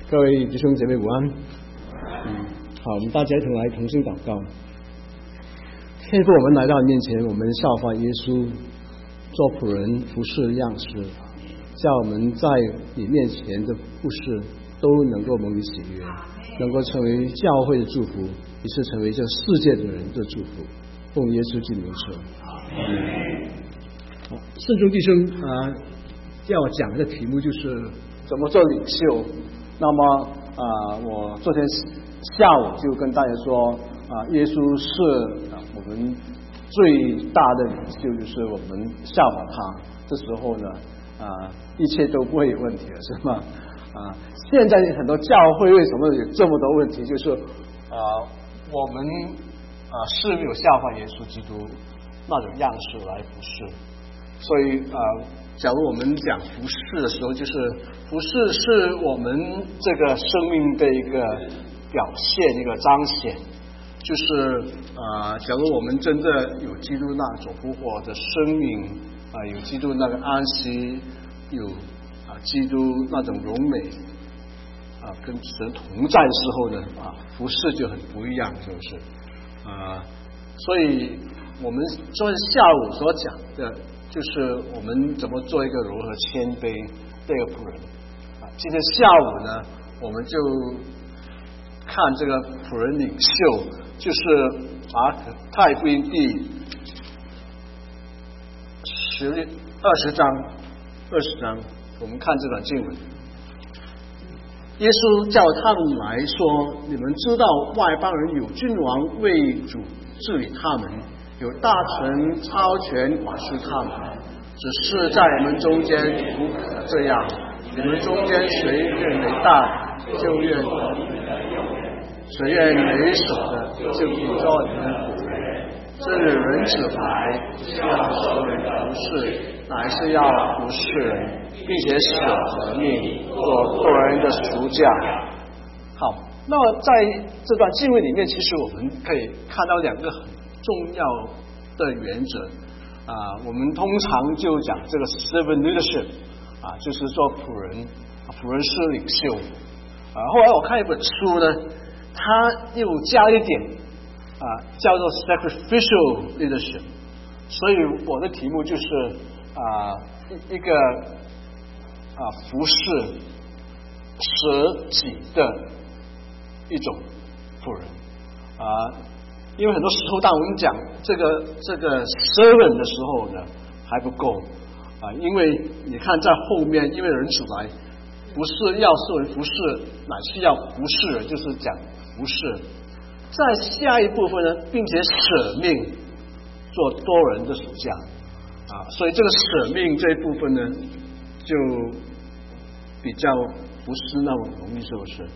各位弟兄姐妹午安。好，我们大家一同来同心祷告。天父，我们来到你面前，我们效法耶稣，做仆人服侍样式，叫我们在你面前的服侍都能够蒙你喜悦，能够成为教会的祝福，也是成为这世界的人的祝福。奉耶稣基督的名求。好，圣众弟兄要讲的题目就是怎么做领袖。那么我昨天下午就跟大家说耶稣是我们最大的领袖，就是我们效法他，这时候呢一切都不会有问题了，是吗？现在很多教会为什么有这么多问题，就是我们是没有效法耶稣基督那种样式来服侍，所以假如我们讲服侍的时候，就是服侍是我们这个生命的一个表现，一个彰显，就是假如我们真的有基督那种复活的生命有基督那个安息，有基督那种荣美跟神同在的时候呢服侍就很不一样，是不是？所以我们昨天下午所讲的就是我们怎么做一个柔和谦卑的一个仆人今天下午呢，我们就看这个仆人领袖，就是太福音第20章，我们看这段经文。耶稣叫他们来说，你们知道外邦人有君王为主治理他们，有大臣超权管事他们，只是在你们中间不可这样。你们中间谁愿为大，就愿谁愿为首的，就必做你们的仆人。这日人子来，是要受人服侍，乃是要服侍人，并且舍和命做多人的赎价。好，那么在这段经文里面，其实我们可以看到两个很重要的原则我们通常就讲这个 servant leadership就是做仆人是领袖后来我看一本书呢，它又加一点叫做 sacrificial leadership， 所以我的题目就是一个服侍舍己的一种仆人因为很多时候当我们讲这个 servant 的时候呢还不够因为你看在后面，因为人子来不是要受人服侍，乃是要服侍人，就是讲服侍。在下一部分呢，并且舍命做多人的属下所以这个舍命这一部分呢，就比较不是那么容易，是不是？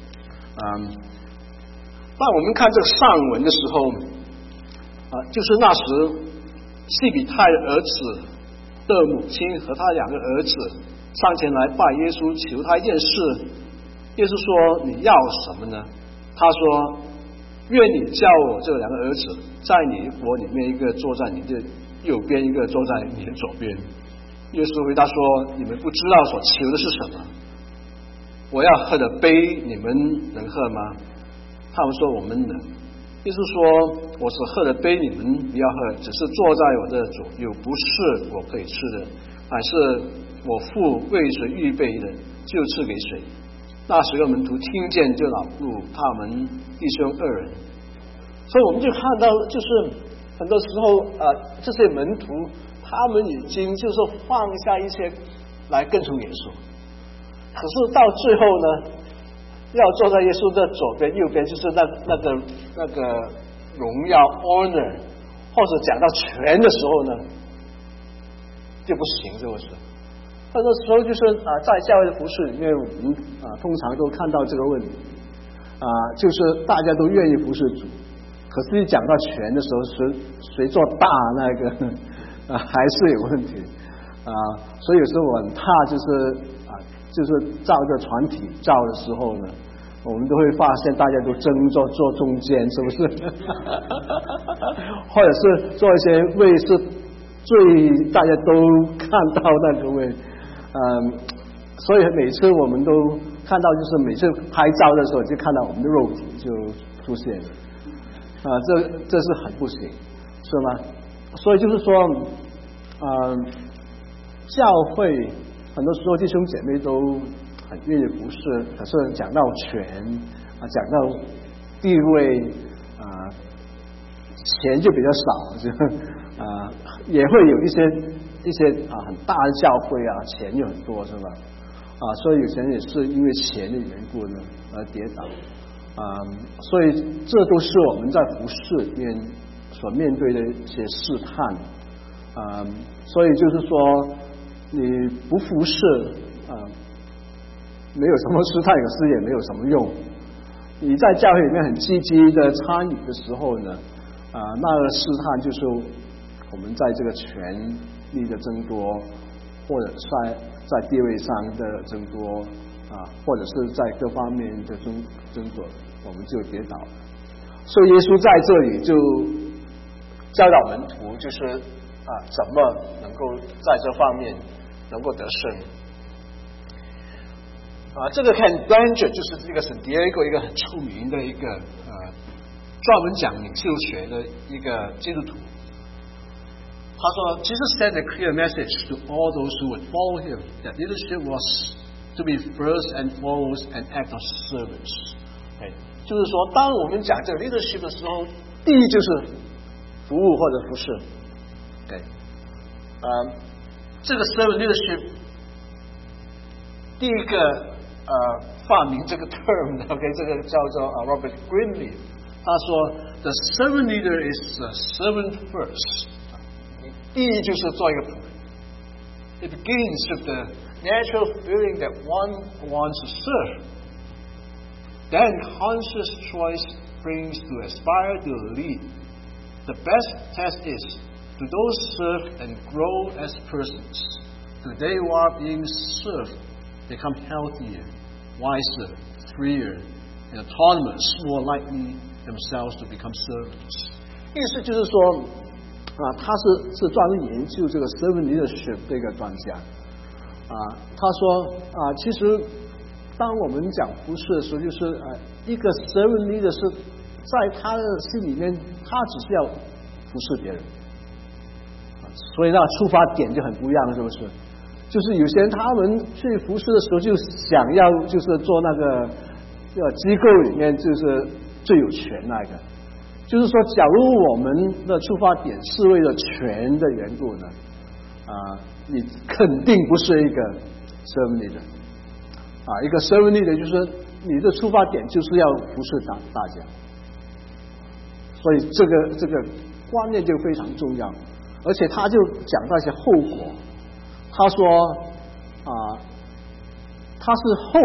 当我们看这个上文的时候就是那时西比泰的儿子的母亲和他两个儿子上前来拜耶稣，求他一件事。耶稣说：“你要什么呢？”他说：“愿你叫我这两个儿子在你国里面，一个坐在你的右边，一个坐在你的左边。”耶稣回答说：“你们不知道所求的是什么。我要喝的杯，你们能喝吗？”他们说：“我们能。”耶稣说：“我所喝的杯，你们不要喝，只是坐在我的左右，不是我可以吃的，乃是我父为谁预备的，就赐给谁。”那10个门徒听见，就恼怒他们弟兄2人。所以我们就看到，就是很多时候这些门徒他们已经就是放下一切来跟从耶稣，可是到最后呢，要坐在耶稣的左边右边，就是那个荣耀 honor， 或者讲到权的时候呢就不行，是不是？很多时候就是在教会的服侍里面，我们通常都看到这个问题就是大家都愿意服侍主，可是一讲到权的时候，谁做大那个还是有问题所以有时候我很怕就是照着团体照的时候呢，我们都会发现大家都争着坐中间，是不是？或者是做一些位是最大家都看到那个位所以每次我们都看到就是每次拍照的时候就看到我们的肉体就出现了这是很不行，是吗？所以就是说教会很多时候弟兄姐妹都很愿意服侍，可是讲到权讲到地位钱就比较少，就也会有一些很大的教会钱有很多，是吧？所以有些人也是因为钱的缘故呢而跌倒所以这都是我们在服侍里面所面对的一些试探所以就是说你不服侍没有什么试探，有时也没有什么用。你在教会里面很积极的参与的时候呢那个试探就是我们在这个权力的争夺，或者在地位上的争夺或者是在各方面的争夺，我们就跌倒了。所以耶稣在这里就教导门徒，就是怎么能够在这方面能够得胜这个看 Granger 就是这个圣地亚哥一个很出名的一个专门讲领袖学的一个基督徒。他说 Jesus sent a clear message to all those who would follow him that leadership was to be first and foremost an act of service 就是说当我们讲这个 leadership 的时候，第一就是服务或者服侍这个 servant leadership 第一个发明这个 term 的这个叫做Robert Greenleaf， 他说 the servant leader is a servant first， 第一就是做一个仆人。 It begins with the natural feeling that one wants to serve. Then conscious choice brings to aspire to lead. The best test is, do those serve and grow as persons? Do they who are being served become healthier, wiser, freer, and autonomous, more likely themselves to become servants? 意思就是说他是专门研究这个 servant leadership 的一个专家他说其实当我们讲服侍的时候，就是一个 servant leader 是在他的心里面，他只是要服侍别人所以那出发点就很不一样，是不是？就是有些人他们去服侍的时候就想要就是做那个机构里面就是最有权那个，就是说假如我们的出发点是为了权的缘故呢你肯定不是一个 servant leader一个 servant leader 就是你的出发点就是要服侍大家，所以这个观念就非常重要。而且他就讲到一些后果，他说他是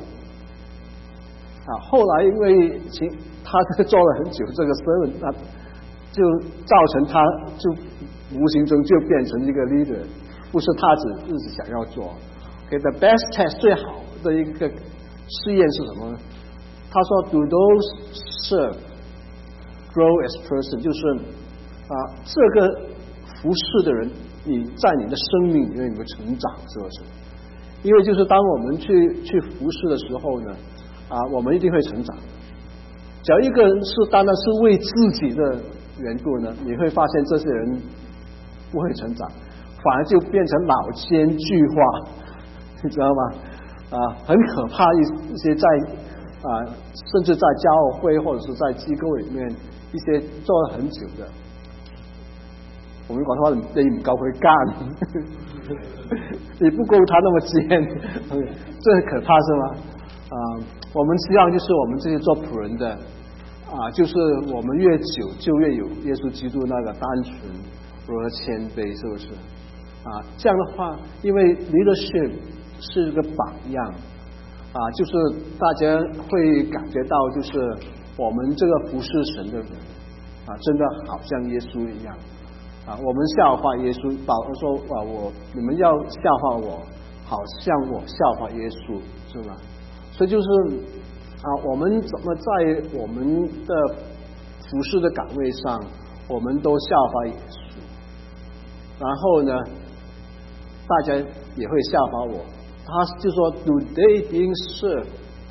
后来因为他做了很久这个 servant， 就造成他就无形中就变成一个 leader， 不是他自己想要做。The best test 最好的一个试验是什么呢？他说 Do those serve grow as person， 就是这个服侍的人，你在你的生命里面有没有成长，是不是？因为就是当我们去服侍的时候呢我们一定会成长。只要一个人是单单是为自己的缘故呢，你会发现这些人不会成长，反而就变成老奸巨猾，你知道吗？很可怕一些在甚至在教会或者是在机构里面一些做了很久的，我们广东话你唔夠佢幹，你不夠他那麼奸，這很可怕是嗎？我們希望就是我們這些做僕人的就是我們越久就越有耶穌基督那個單純和謙卑，是不是？這樣的話，因為leadership是一個榜樣就是大家會感覺到就是我們這個服侍神的人真的好像耶穌一樣我們效法耶穌，保羅說你們要效法我，好像我效法耶穌，是吧？所以就是我們怎麼在我們的服侍的崗位上，我們都效法耶穌，然後呢，大家也會效法我。他就說 Do they being served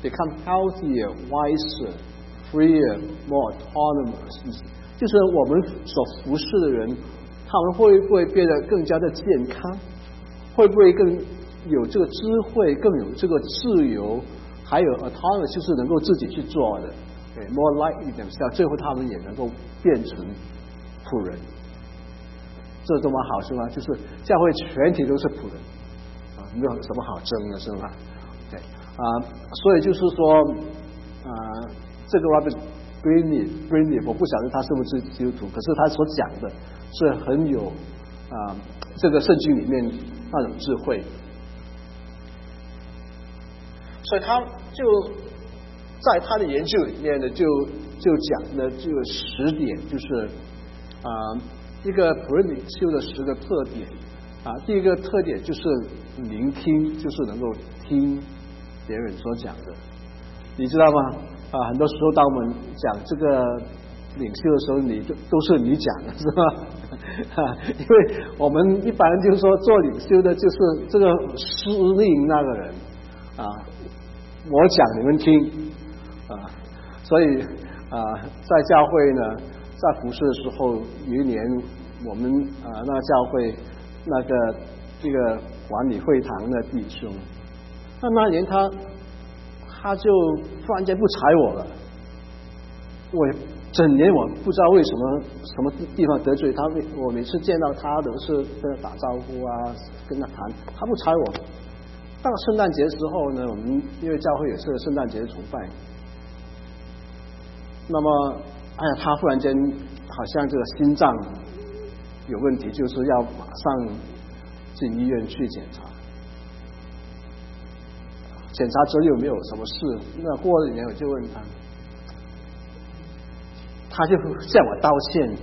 become healthier, wiser, freer, more autonomous。就是我们所服侍的人，他们会不会变得更加的健康？会不会更有这个智慧，更有这个自由？还有 autonomous 就是能够自己去做的。more likely themselves， 最后他们也能够变成仆人。这多么好是吗？就是教会全体都是仆人啊，没有什么好争的是吗？对所以就是说这个 Robert Greene 我不晓得他是不是基督徒，可是他所讲的是很有这个圣经里面那种智慧，所以他就在他的研究里面呢，就讲呢就有10点，就是一个仆人领袖的10个特点第一个特点就是聆听，就是能够听别人所讲的，你知道吗？很多时候当我们讲这个领袖的时候，都是你讲的是吧？因为我们一般人就是说做领袖的就是这个司令那个人我讲你们听所以在教会呢，在服侍的时候，有一年我们那个教会这个管理会堂的弟兄，那年他就突然间不睬我了，我整年我不知道为什么地方得罪他，我每次见到他都是跟他打招呼跟他谈，他不睬我。到圣诞节的时候呢，我们因为教会也是圣诞节崇拜，那么他忽然间好像这个心脏有问题，就是要马上进医院去检查。检查之后有没有什么事？那过了1年我就问他就向我道歉，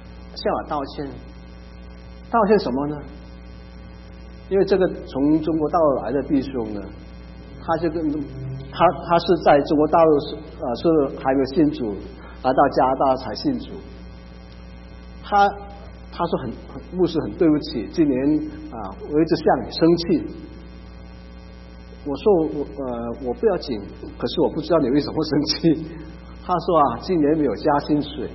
道歉什么呢？因为这个从中国大陆来的弟兄呢，他是在中国大陆是还没有信主，来到加拿大才信主。他说牧师很对不起，今年我一直向你生气。我说我不要紧，可是我不知道你为什么会生气。他说今年没有加薪水，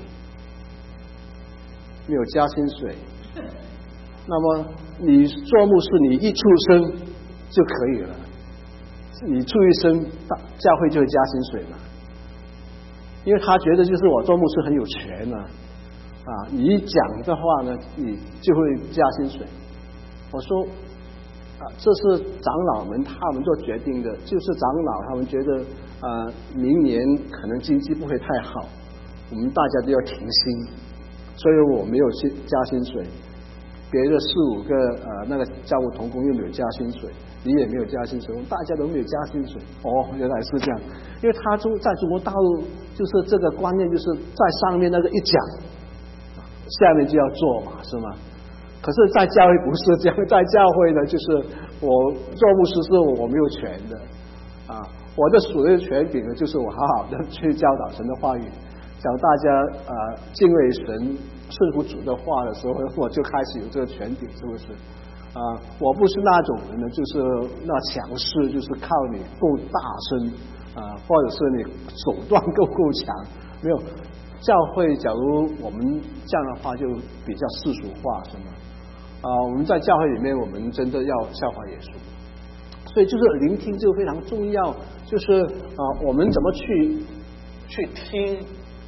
那么你做牧师，你一出生就可以了，你出一生教会就会加薪水嘛。因为他觉得就是我做牧师很有权你一讲的话呢，你就会加薪水。我说这是长老们他们做决定的，就是长老他们觉得明年可能经济不会太好，我们大家都要停薪，所以我没有加薪水。别的4-5个那个教务同工又没有加薪水，你也没有加薪水，大家都没有加薪水。原来是这样，因为他在中国大陆就是这个观念，就是在上面那个一讲，下面就要做嘛，是吗？可是在教会不是这样，在教会呢，就是我做牧师是我没有权的我的属灵权柄呢，就是我好好的去教导神的话语，讲大家敬畏神、顺服主的话的时候，我就开始有这个权柄，是不是我不是那种人呢，就是那强势，就是靠你够大声或者是你手段够强，没有。教会假如我们这样的话，就比较世俗化，是吗？我们在教会里面，我们真的要效法耶稣，所以就是聆听就非常重要，就是我们怎么去听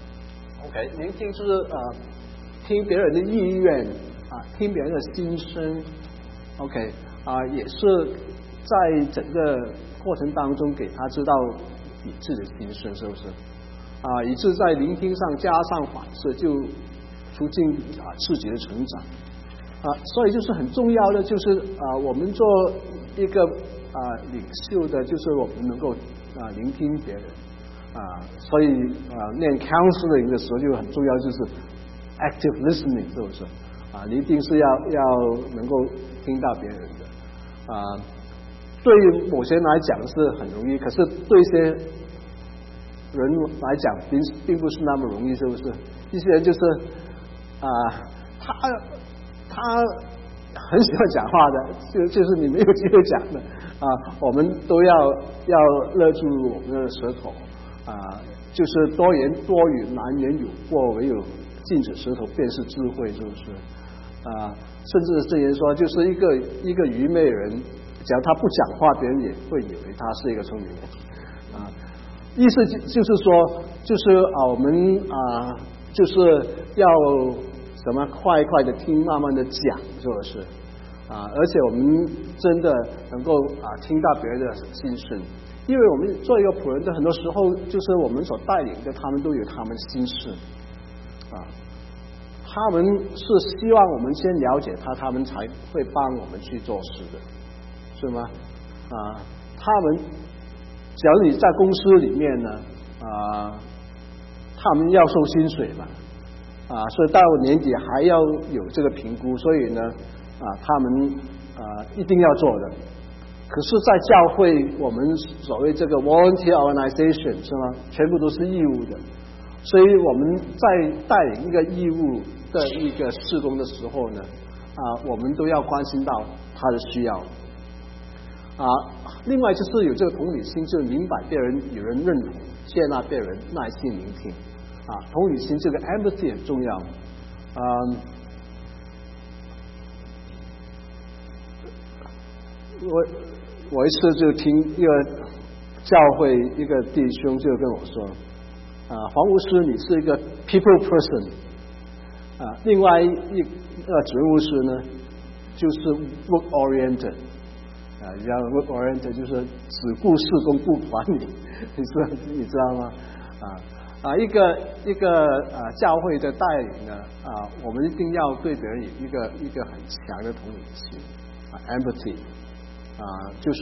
，OK， 聆听就是听别人的意愿听别人的心声 ，OK， 也是在整个过程当中给他知道你自己的心声，是不是？以致在聆听上加上反射，就促进自己的成长所以就是很重要的，就是我们做一个领袖的，就是我们能够聆听别人所以念 counseling 的时候就很重要，就是 active listening， 是不是你一定是要能够听到别人的对于某些人来讲是很容易，可是对一些人来讲并不是那么容易，是不是？一些人就是他很喜欢讲话的，就是你没有机会讲的我们都要勒住我们的舌头就是多言多语难言有过，唯有禁止舌头便是智慧，是不是甚至圣言说，就是一个愚昧人，只要他不讲话，别人也会以为他是一个聪明人意思就是说，就是我们就是要什么快快的听，慢慢的讲，是不是而且我们真的能够听到别人的心声，因为我们做一个仆人的，很多时候就是我们所带领的，他们都有他们的心事他们是希望我们先了解他们才会帮我们去做事的，是吗他们假如你在公司里面呢他们要收薪水嘛所以到年底还要有这个评估，所以呢他们一定要做的。可是在教会我们所谓这个 volunteer organization 是吗，全部都是义务的，所以我们在带领一个义务的一个事工的时候呢我们都要关心到他的需要另外就是有这个同理心，就是明白别人，有人认同，接纳别人，耐心聆听同理心这个 empathy 很重要我一次就听一个教会一个弟兄就跟我说黄牧师你是一个 people person另外一个职务是呢就是 work oriented work oriented 就是只顾事工不管理你知道吗一个教会的带领呢我们一定要对别人有一个很强的同理心empathy就是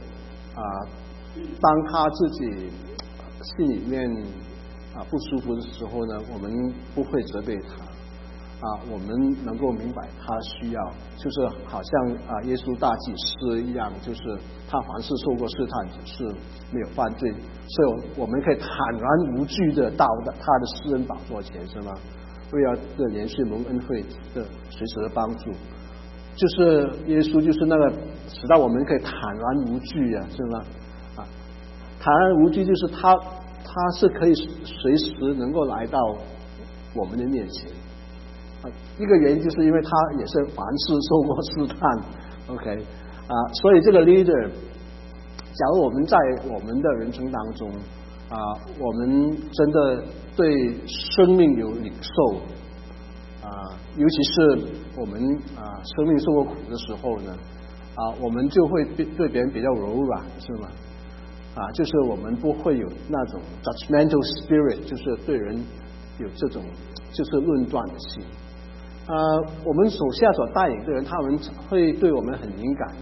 当他自己心里面不舒服的时候呢，我们不会责备他我们能够明白他需要，就是好像耶稣大祭司一样，就是他凡事受过试探，只是没有犯罪，所以我们可以坦然无惧的到他的施恩宝座前，是吗？为了连续蒙恩惠的随时的帮助，就是耶稣就是那个使到我们可以坦然无惧是吗？坦然无惧就是他是可以随时能够来到我们的面前一个原因就是因为他也是凡事受过试探 OK 所以这个 leader 假如我们在我们的人生当中我们真的对生命有领受尤其是我们生命受过苦的时候呢我们就会对别人比较柔软，是吗？就是我们不会有那种 judgmental spirit， 就是对人有这种就是论断的心我们手下所带领的人，他们会对我们很敏感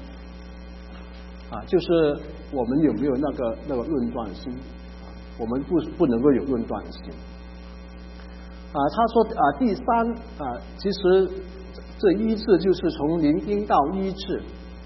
就是我们有没有那个论断心我们不能够有论断心他说第三其实这医治就是从聆听到医治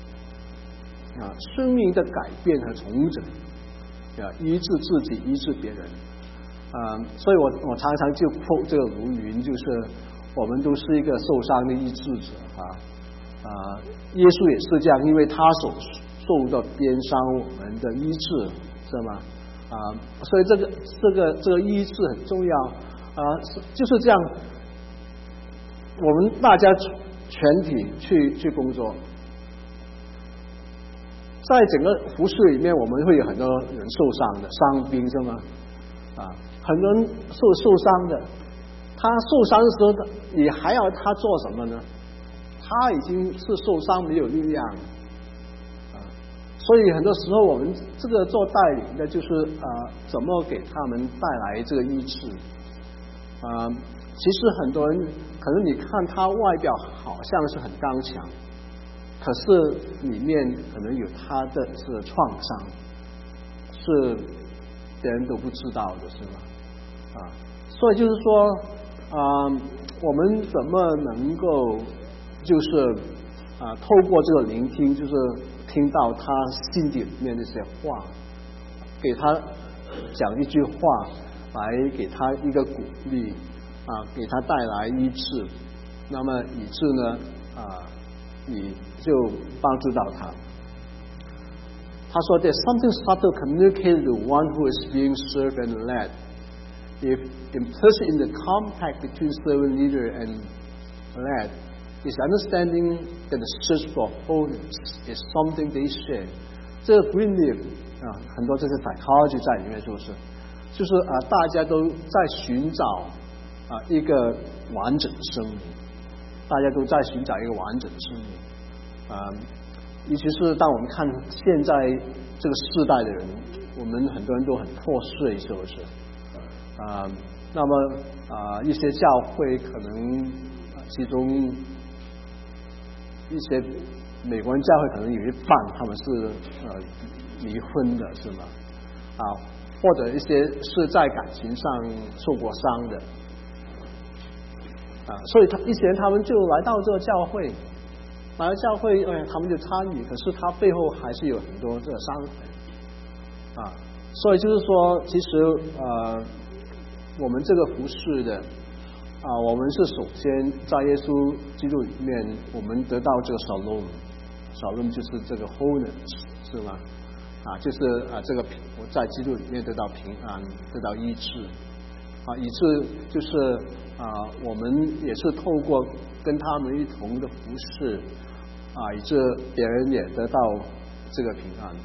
生命的改变和重整医治自己，医治别人所以我常常就 quote 这个卢云，就是我们都是一个受伤的医治者耶稣也是这样，因为他所受到鞭伤我们的医治，是吗所以这个医治很重要就是这样我们大家全体去工作，在整个服事里面我们会有很多人受伤的伤兵，是吗很多人受伤的，他受伤的时候你还要他做什么呢？他已经是受伤没有力量所以很多时候我们这个做带领的就是怎么给他们带来这个医治其实很多人可能你看他外表好像是很刚强，可是里面可能有他的是创伤，是别人都不知道的，是吗所以就是说我们怎么能够就是透过这个聆听，就是听到他心底里面那些话，给他讲一句话来给他一个鼓励给他带来医治，那么以致呢你就帮助到他。他说 There's something subtle communicated to one who is being served and led. If implicit in the compact between servant leader and led is understanding that the search for holiness is something they share. 这个 Greenleaf 很多这些 psychology 在里面，是不是？就是大家都在寻找一个完整的生命，大家都在寻找一个完整的生命。尤其是当我们看现在这个世代的人，我们很多人都很破碎，是不是？那么一些教会可能其中一些美国人教会可能有一半他们是离婚的，是吗？或者一些是在感情上受过伤的，所以一些人他们就来到这个教会，来到教会，他们就参与，可是他背后还是有很多这个伤痕，所以就是说，其实我们这个服侍的，我们是首先在耶稣基督里面，我们得到这个shalom就是这个 wholeness， 是吗？就是这个我在基督里面得到平安，得到医治，以致就是我们也是透过跟他们一同的服侍，以致别人也得到这个平安。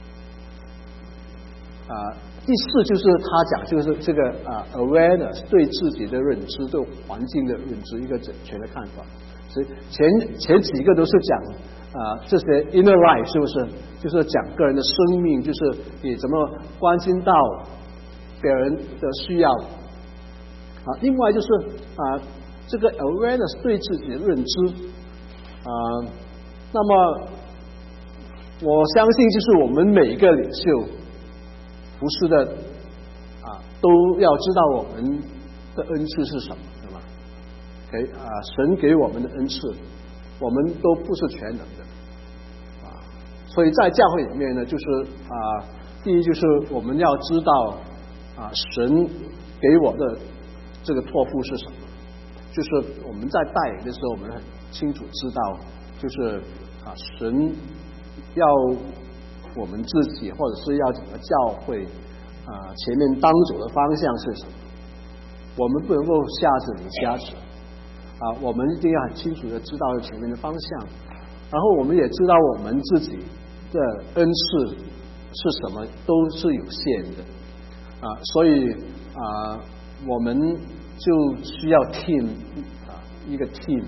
第四就是他讲就是这个awareness 对自己的认知，对环境的认知，一个整全的看法。所以前几个都是讲这些 inner life， 是不是？就是讲个人的生命，就是你怎么关心到别人的需要。另外就是这个 awareness 对自己的认知。那么我相信就是我们每一个领袖服侍的都要知道我们的恩赐是什么，对吧？神给我们的恩赐，我们都不是全能的，所以在教会里面呢，就是第一就是我们要知道神给我的这个托付是什么，就是我们在带领的时候，我们很清楚知道，就是神要我们自己，或者是要整个教会前面当走的方向是什么？我们不能够瞎子领瞎子我们一定要很清楚的知道前面的方向，然后我们也知道我们自己的恩赐是什么，都是有限的所以我们就需要 team 一个 team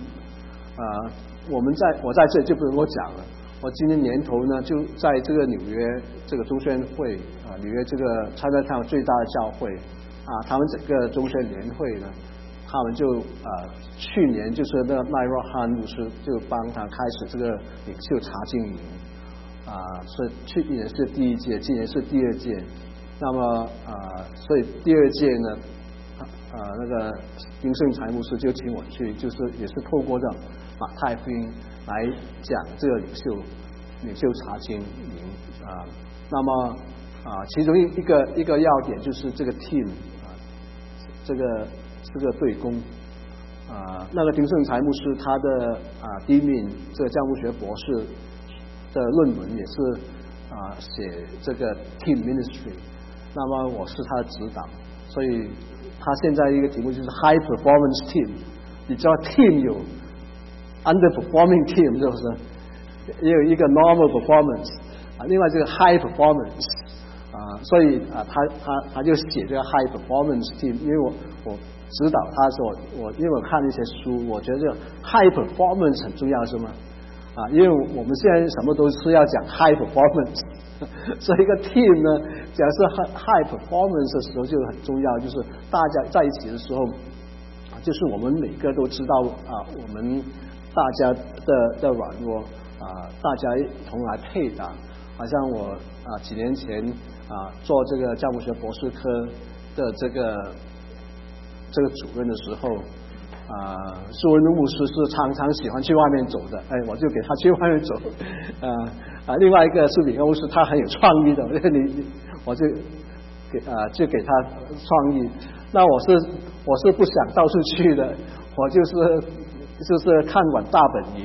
我在这里就不能够讲了。我今年年头呢，就在这个纽约这个中宣会纽约这个 Chinatown 最大的教会他们整个中宣年会呢，他们就去年就是那麦若汉牧师就帮他开始这个领袖查经营所以去年是第一届，今年是第二届。那么所以第二届呢那个丁盛才牧师就请我去，就是也是透过这马太福音来讲这个领袖查经营那么其中一个要点就是这个 team 这个对攻那个丁盛才牧师他的第一名这个教牧学博士的论文也是写这个 team ministry， 那么我是他的指导，所以他现在一个题目就是 high performance team。 你知道 team 有 underperforming team， 是不是？也有一个 normal performance另外这个 high performance所以他就写这个 high performance team。因为我指导他的时候，因为我看了一些书，我觉得这个 high performance 很重要，是吗？因为我们现在什么都是要讲 high performance， 所以一个 team 呢，假设 high performance 的时候就很重要，就是大家在一起的时候，就是我们每个都知道我们大家的软弱大家一同来配搭。好像我几年前做这个教牧学博士科的这个主任的时候苏文牧师是常常喜欢去外面走的，我就给他去外面走另外一个是李牧师，他很有创意的，我就给他创意。那我是不想到处去的，我就是看管大本营，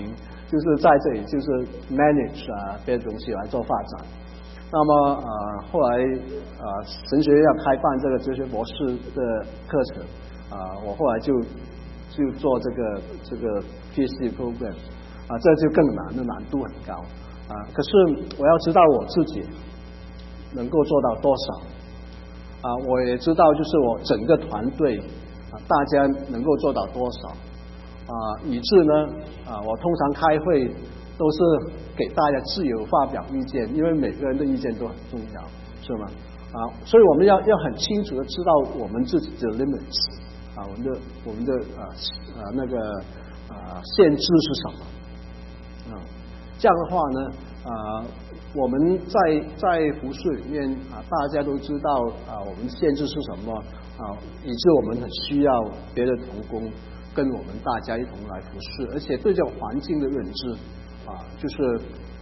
就是在这里就是 manage 别的东西来做发展。那么后来神学院要开办这个哲学博士的课程我后来就做这个 PhD program 这就更难的，难度很高可是我要知道我自己能够做到多少我也知道就是我整个团队大家能够做到多少以致呢我通常开会都是给大家自由发表意见，因为每个人的意见都很重要，是吗？所以我们要很清楚的知道我们自己的 limits 我们的那个限制是什么这样的话呢我们在服事里面大家都知道我们限制是什么以致我们很需要别的同工跟我们大家一同来服事，而且对这个环境的认知就是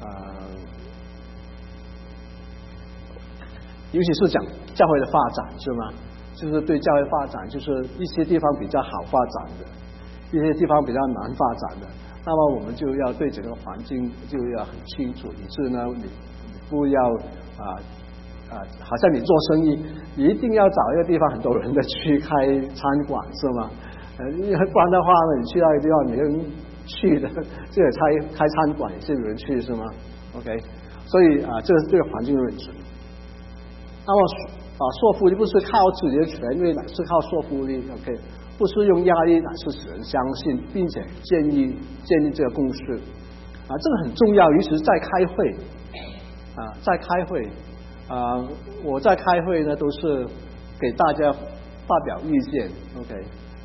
尤其是讲教会的发展，是吗？就是对教会发展，就是一些地方比较好发展的，一些地方比较难发展的，那么我们就要对整个环境就要很清楚，以致呢你不要好像你做生意，你一定要找一个地方很多人的去开餐馆，是吗？不然的话呢，你去到一个地方，没人去的，这个开餐馆也是有人去，是吗 ？OK， 所以这是对环境的认知。那么说服力不是靠自己的权威，乃是靠说服力 ，OK， 不是用压力，乃是使人相信，并且建立这个共识这个很重要，尤其是在开会在开会我在开会呢都是给大家发表意见 ，OK。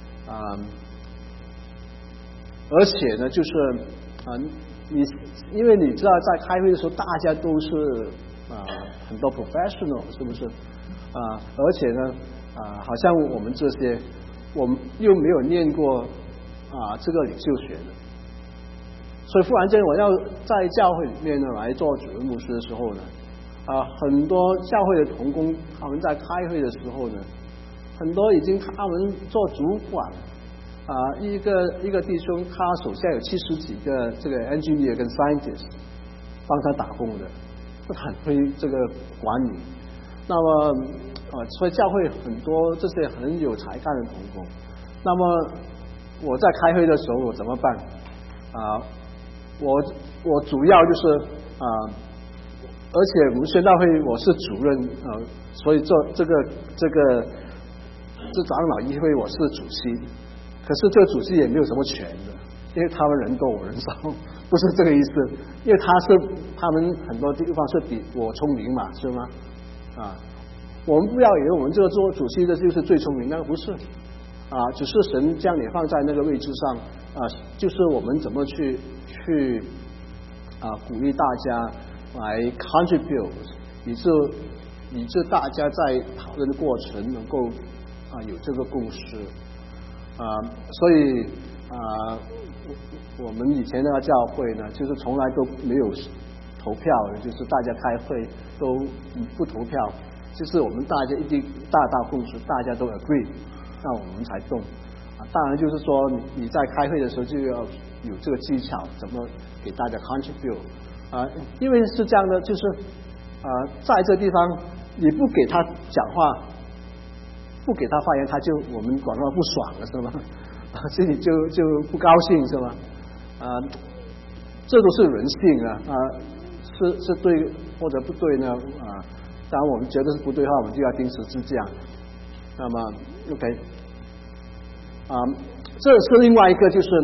而且呢，就是因为你知道，在开会的时候，大家都是很多 professional， 是不是而且呢好像我们这些，我们又没有念过这个领袖学的，所以忽然间我要在教会里面呢来做主任牧师的时候呢很多教会的同工，他们在开会的时候呢。很多已经他们做主管一个弟兄，他手下有70几个这个 engineer 跟 scientist 帮他打工的，很会这个管理。那么所以教会很多这些很有才干的同工。那么我在开会的时候我怎么办我主要就是而且我们宣道会我是主任所以做这长老议会我是主席，可是这个主席也没有什么权的，因为他们人多我人少，不是这个意思。因为他们很多地方是比我聪明嘛，是吗？我们不要以为我们这个做主席的就是最聪明，那个不是只是神将你放在那个位置上就是我们怎么去鼓励大家来 contribute， 以致大家在讨论的过程能够有这个共识所以我们以前那个教会呢，就是从来都没有投票的，就是大家开会都不投票，就是我们大家一定大共识，大家都 agree， 那我们才动当然就是说你在开会的时候就要有这个技巧，怎么给大家 contribute因为是这样的，就是在这地方你不给他讲话，不给他发言，我们广告不爽了，是吗？心里就不高兴，是吗？这都是人性是对或者不对呢？当然我们觉得是不对的话，我们就要钉十字架。那么 OK，这是另外一个，就是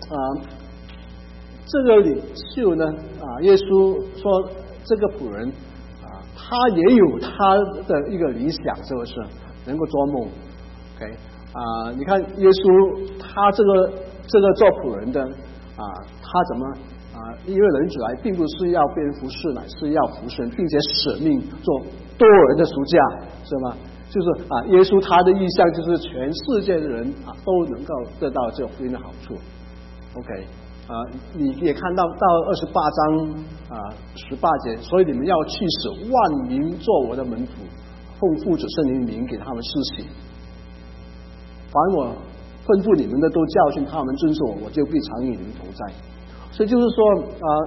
这个领袖呢耶稣说这个仆人他也有他的一个理想，是不是能够做梦 ？OK 你看耶稣他这个做仆人的他怎么因为人子来并不是要被人服侍，乃是要服侍，并且舍命做多人的赎价，是吗？就是耶稣他的意向就是全世界的人都能够得到这个福音的好处。OK。你也看到28章18节，所以你们要去使万民做我的门徒，奉父子圣灵名给他们施洗。凡我吩咐你们的，都教训他们遵守我，我就必常与你们同在。 所以就是说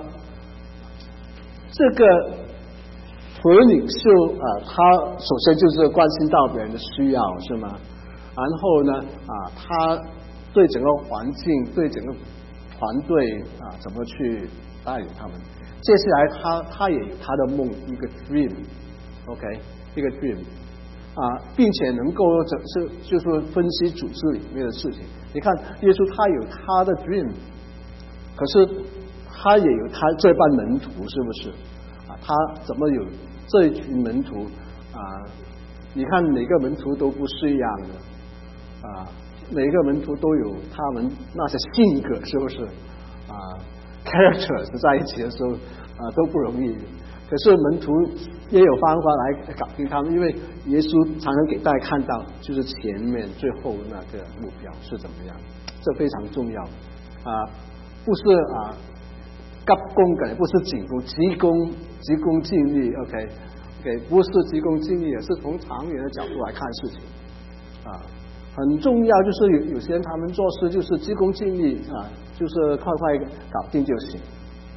这个仆人领袖他首先就是关心到别人的需要，是吗？然后呢他对整个环境，对整个团队怎么去带领他们。接下来他也有他的梦，一个 dream，OK， 一个 dream。并且能够就是分析组织里面的事情。你看耶稣他有他的 dream， 可是他也有他这班门徒，是不是他怎么有这一群门徒你看每个门徒都不是一样的每个门徒都有他们那些性格，是不是characters 在一起的时候都不容易。可是门徒也有方法来搞定他们，因为耶稣常常给大家看到，就是前面最后那个目标是怎么样，这非常重要不是急功近，不是急功近利 ，OK， 不是急功近利，也是从长远的角度来看事情很重要。就是有些人他们做事就是急功近利就是快快搞定就行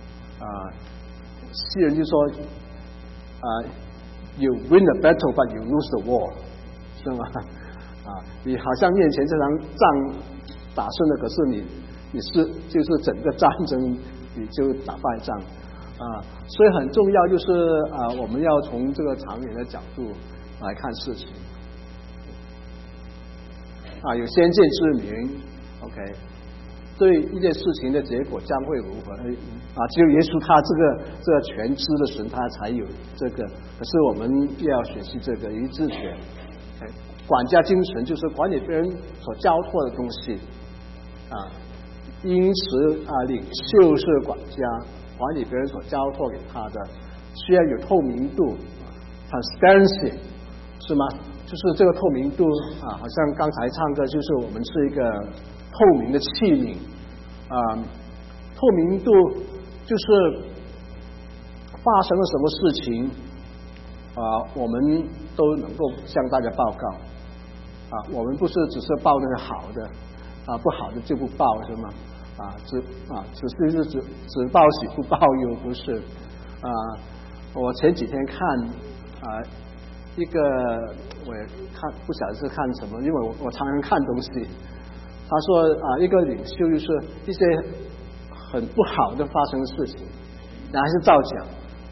西人就说you win the battle but you lose the war， 是吗你好像面前这场仗打胜了，可是你就是整个战争你就打败仗所以很重要就是我们要从这个长远的角度来看事情有先见之明 OK， 对一件事情的结果将会如何只有耶稣他这个全知的神他才有这个，可是我们也要学习这个一致权管家精神，就是管理别人所交托的东西因此领袖是管家，管理别人所交托给他的需要有透明度transparency， 是吗？就是这个透明度好像刚才唱歌，就是我们是一个透明的器皿透明度就是发生了什么事情我们都能够向大家报告我们不是只是报那个好的不好的就不报，是吗？只是只报喜不报忧，不是我前几天看一个我也看不晓得是看什么，因为我常常看东西。他说一个领袖就是一些很不好的发生的事情，然后还是照讲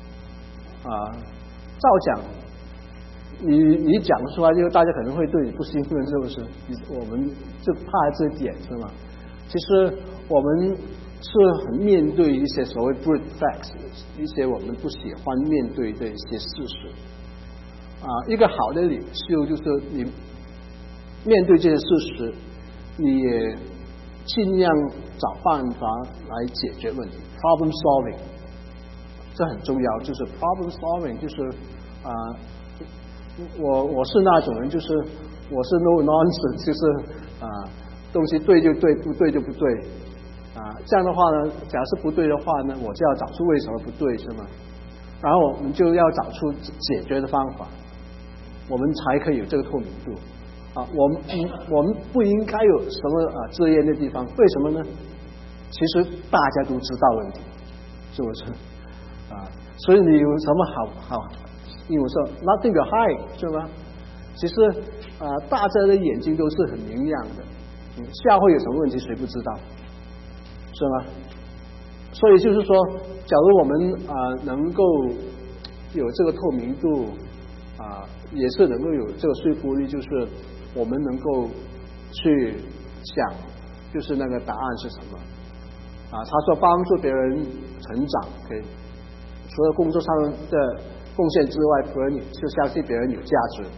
照讲，你讲出来，就大家可能会对你不兴奋，是不是？我们就怕这点，是吗？其实我们是很面对一些所谓 brute facts， 一些我们不喜欢面对的一些事实一个好的领袖就是你面对这些事实，你也尽量找办法来解决问题 ，problem solving， 这很重要。就是 problem solving， 就是我是那种人，就是我是 no nonsense， 就是东西对就对，不对就不对这样的话呢，假设不对的话呢，我就要找出为什么不对，是吗？然后我们就要找出解决的方法，我们才可以有这个透明度我们不应该有什么遮掩的地方，为什么呢？其实大家都知道问题，是不是所以你有什么好因为说 nothing to hide， 是吗？其实大家的眼睛都是很明亮的下会有什么问题谁不知道，是吗？所以就是说假如我们能够有这个透明度也是能够有这个说服力，就是我们能够去想就是那个答案是什么他说帮助别人成长除了工作上的贡献之外，仆人就相信别人有价值，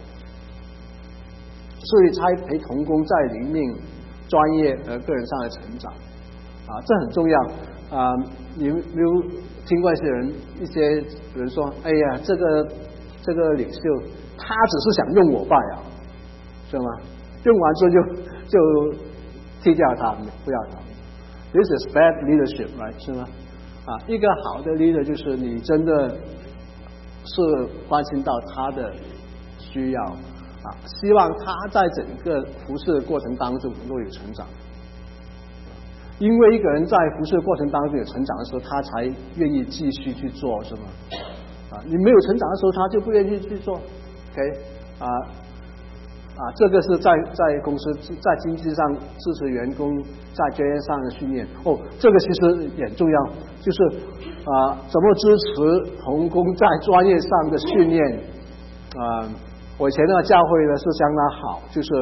所以才陪同工在灵命、专业和个人上的成长这很重要你没有听过一些人一些比如说哎呀这个领袖他只是想用我罢了，是吗？用完之后就踢掉他，不要他。This is bad leadership， right？ 是吗？一个好的 leader 就是你真的是关心到他的需要希望他在整个服侍的过程当中能够有成长。 因为一个人在服侍的过程当中有成长的时候，他才愿意继续去做，是吗？你没有成长的时候，他就不愿意去做。OK， 这个是在公司在经济上支持员工，在专业上的训练。这个其实也很重要，就是怎么支持同工在专业上的训练。我以前那个教会呢是相当好，就是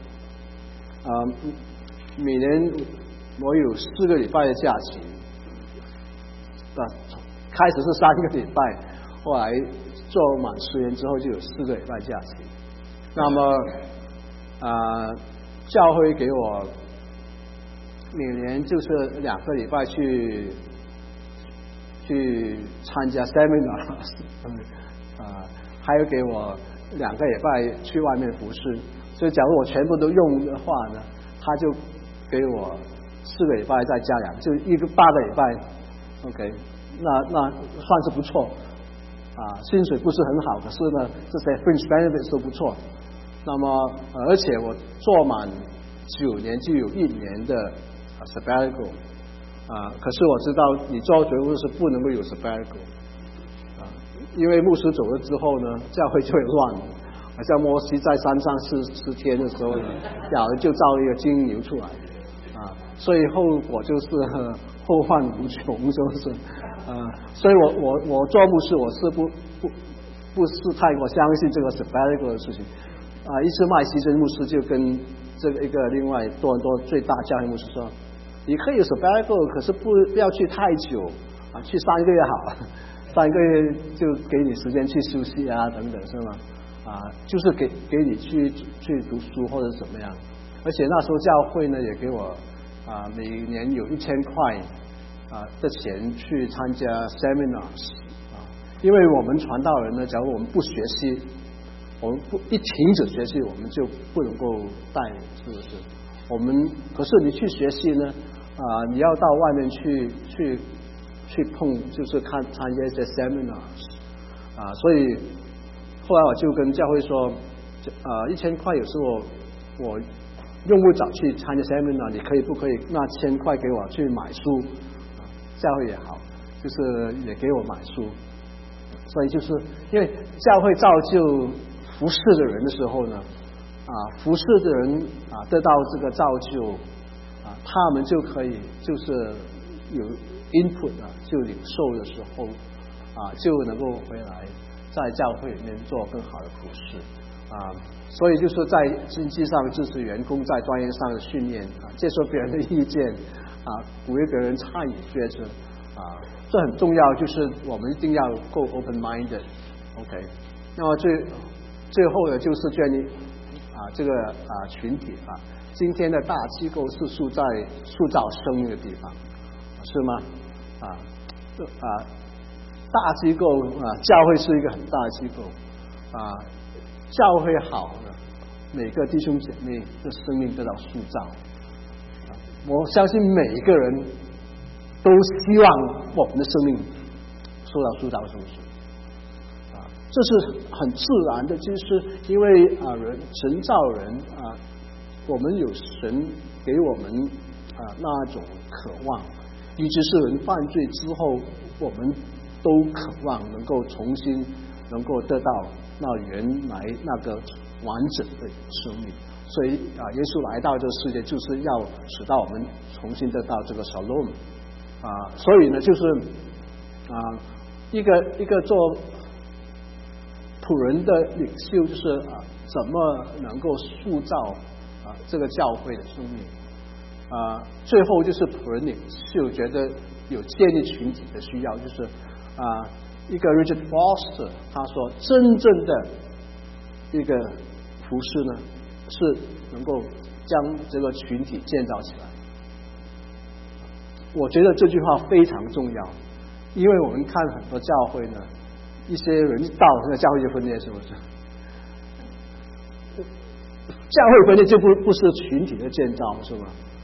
每年我有4个礼拜的假期，开始是3个礼拜，后来做满10年之后就有4个礼拜假期。那么教会给我每年就是2个礼拜去参加 seminar， 还有给我2个礼拜去外面服侍。所以假如我全部都用的话呢，他就给我4个礼拜再加2，就8个礼拜。OK， 那算是不错。薪水不是很好，可是呢，这些 fringe benefits 都不错。那么，而且我做满9年就有1年的sabbatical。可是我知道你做主任是不能够有 sabbatical。因为牧师走了之后呢，教会就会乱了。好像摩西在山上10天的时候，咬了就造一个金牛出来。所以后果就是后患无穷，是不是？所以我做牧师，我是不是太过相信这个 sabbatical 的事情。伊斯麦西真牧师就跟这个一个另外多伦多最大教会牧师说，你可以有 sabbatical， 可是不要去太久，去3个月好，3个月就给你时间去休息等等，是吗？就是给你去读书或者怎么样。而且那时候教会呢也给我每年有1000块的钱去参加 seminars。因为我们传道人呢，假如我们不学习，我们一停止学习，我们就不能够带领，是不是？可是你去学习呢，你要到外面去碰，就是参加一些 seminars。所以后来我就跟教会说，1000块有时候我用不着去参加 seminar， 你不可以那1000块给我去买书？教会也好，就是也给我买书。所以就是因为教会造就服侍的人的时候呢，服侍的人得到这个造就，他们就可以就是有 input 就领受的时候就能够回来在教会里面做更好的服侍。所以就是在经济上支持员工，在专业上的训练，接受别人的意见，鼓励别人参与决策，这很重要，就是我们一定要够 open minded。 OK， 那么最后的就是建立这个群体。今天的大机构是塑造生命的地方，是吗？大机构教会是一个很大的机构教会好了，每个弟兄姐妹的生命得到塑造。我相信每一个人都希望我们的生命受到塑造，是不是？这是很自然的，就是因为神造人我们有神给我们那种渴望，以致是人犯罪之后，我们都渴望能够重新能够得到那原来那个完整的生命。所以耶稣来到这个世界，就是要使到我们重新得到这个 shalom。所以呢，就是一个做仆人的领袖，就是怎么能够塑造这个教会的生命。最后就是仆人领袖觉得有建立群体的需要，就是一个 Richard Foster 他说，真正的一个服侍呢，是能够将这个群体建造起来。我觉得这句话非常重要，因为我们看很多教会呢，一些人一到那个教会就分裂，是不是？教会分裂就不是群体的建造，是吗？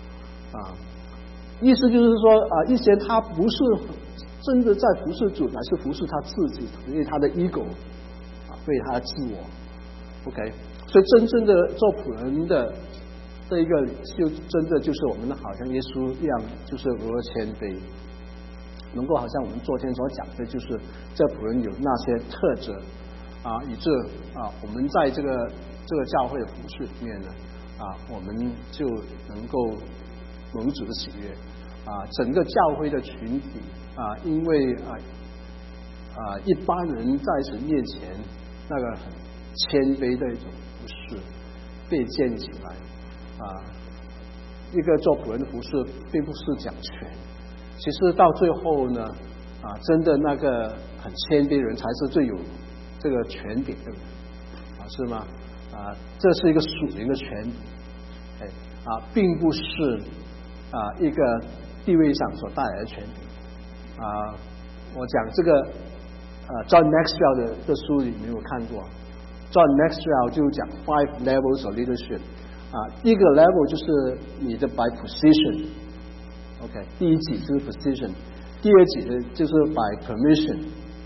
意思就是说一些他不是真的在服侍主，乃是服侍他自己，为他的 ego， 为他的自我。OK， 所以真正的做仆人的这一个就真的就是我们好像耶稣一样，就是如何谦卑，能够好像我们昨天所讲的，就是这仆人有那些特质以致我们在这个教会的服事里面呢我们就能够蒙主的喜悦整个教会的群体因为一般人在神面前那个很谦卑的一种服事被建起来一个做仆人的服事并不是讲权，其实到最后呢真的那个很谦卑的人才是最有这个权柄的人是吗这是一个属灵的权柄并不是一个地位上所带来的权柄我讲这个John Maxwell 的书里面有看过，John Maxwell 就讲 5 levels of leadership一个 level 就是你的 by position OK 第一级就是 position 第二级的就是 by permission